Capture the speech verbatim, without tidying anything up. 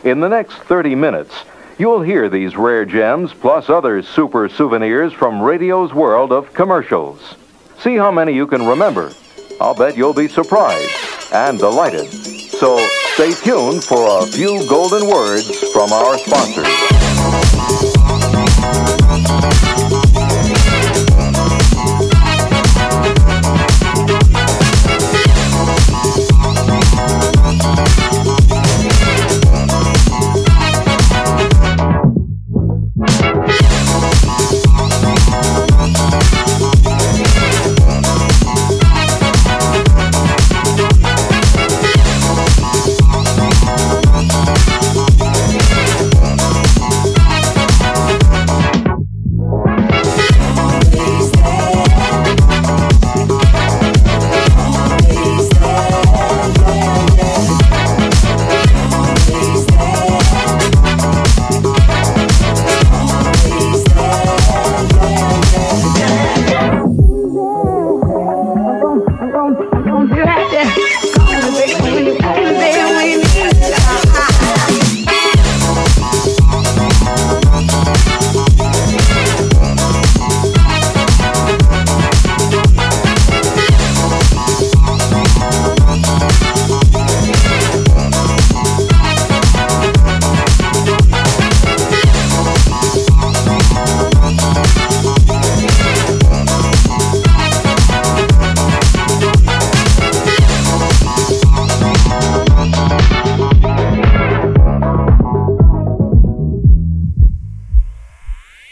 In the next thirty minutes, you'll hear these rare gems plus other super souvenirs from radio's world of commercials. See how many you can remember. I'll bet you'll be surprised and delighted. So stay tuned for a few golden words from our sponsors.